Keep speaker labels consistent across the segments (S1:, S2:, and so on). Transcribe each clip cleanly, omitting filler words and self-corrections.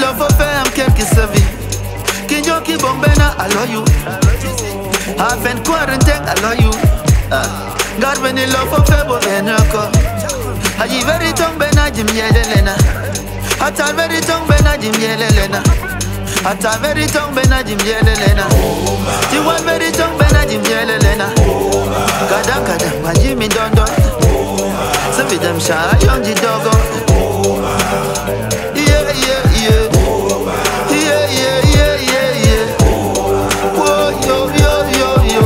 S1: love for fame, quelques savis. Kinyoki bombena, I love you. Half and quarantine, I love you. God when you love for fable, enako. Aji very tongue bena jim yelena. Ata very tongue bena jim yelena. Ata very tongue bena jim yelena. You want very tongue bena jim yelena. Kadang kadang majimi dondo. Some of them shy young dogo. Yeah yeah yeah. Yeah yeah yeah yeah yeah. Whoa yo yo yo yo.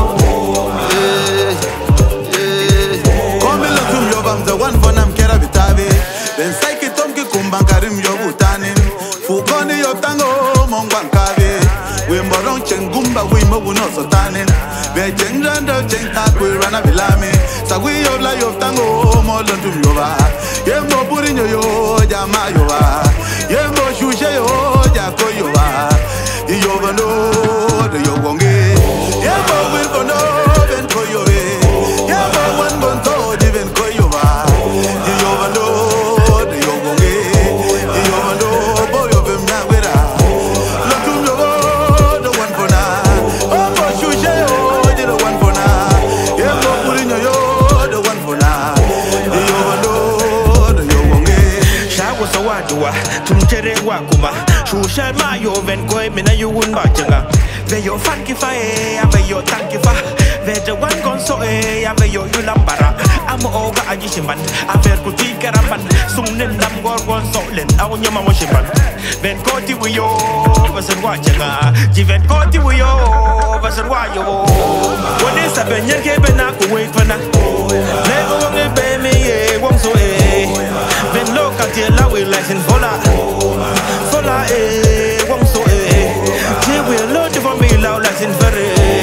S2: Come lokum yo bam the one for nam kera bitabe. Ben saiki tom ki kumbang karim yo butanin. Fukoni yo tango mongwang kabe. We morong cheng gumba we mo no sotanin. Be cheng rando cheng tak we rana bilame. Sa we yo la yo tango mo londum yo ba. Ye mo burinyo yo jama yo ba. Ye mo shushe yo jako yo ba. Yo bano de yo wonge. Ye mo will bono ben ko yo be. Ye mo wan bon to di ben ko yo ba. Yo bano de yo wonge. Yo bano bo yo bem na wera. Lotum yo the one for na. Oh mo shushe yo the one for na. Ye mo burinyo yo the one for na. Yo bano de yo wonge.
S3: Shago sawadua tumchere wakuma. Shusha ma yo ven koi mina you wun ba changa. Ve yo funky fa ave yo tanky fa. Ve the one gon so ave yo yulambara. Amo oga ajishimban. Aver kuti karaban. Sumnen dam gor gon so len. Awo nyama mo shimban. Ven koti wi yo basen wa changa. Ji ven koti wi yo basen wa yo. Woni sa ben yer ke ben aku wait for na. Lego wonge be me ye wong so Ven local till la we license vola. Vola wong so She will load for me loud license for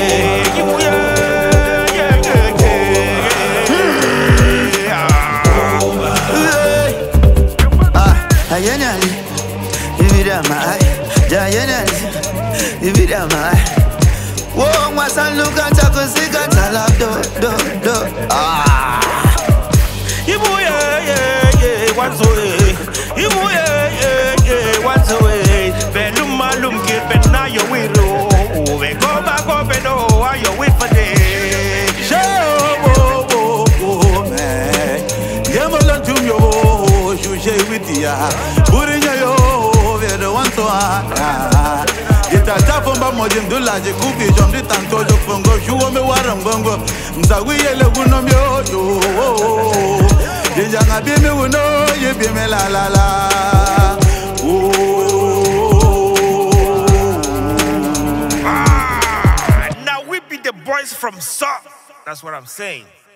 S1: Ayenali, ibida mai, jayenali, ibida mai. Wo masaluka takusika talado do.
S3: Ibu one so Ibu one so Belum malum kid ben na yo wiro. We go back up and oh are you wait for day.
S2: Show man. Yemolan tum yo shushe with ya. Burinya yo we the one to Ita tapomba mojim dula je kupi jom di tanto jok fongo shuo me waram gongo. Mzawi yele gunom yo. Janga bi me uno ye bi me la.
S3: Now we be the boys from South. That's what I'm saying.